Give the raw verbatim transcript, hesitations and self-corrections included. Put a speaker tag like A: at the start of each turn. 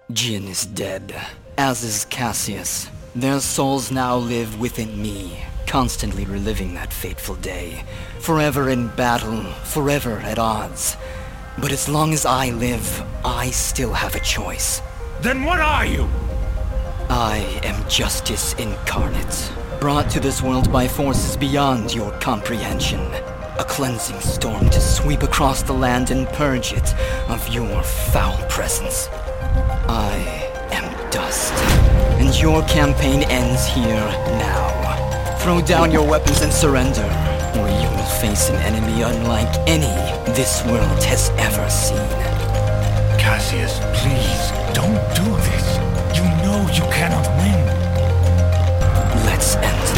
A: Jin is dead, as is Cassius. Their souls now live within me, constantly reliving that fateful day. Forever in battle, forever at odds. But as long as I live, I still have a choice.
B: Then what are you?
A: I am justice incarnate, brought to this world by forces beyond your comprehension. A cleansing storm to sweep across the land and purge it of your foul presence. I am dust, and your campaign ends here now. Throw down your weapons and surrender, or you will face an enemy unlike any this world has ever seen.
B: Cassius, please, don't do this. You know you cannot win.
A: Let's end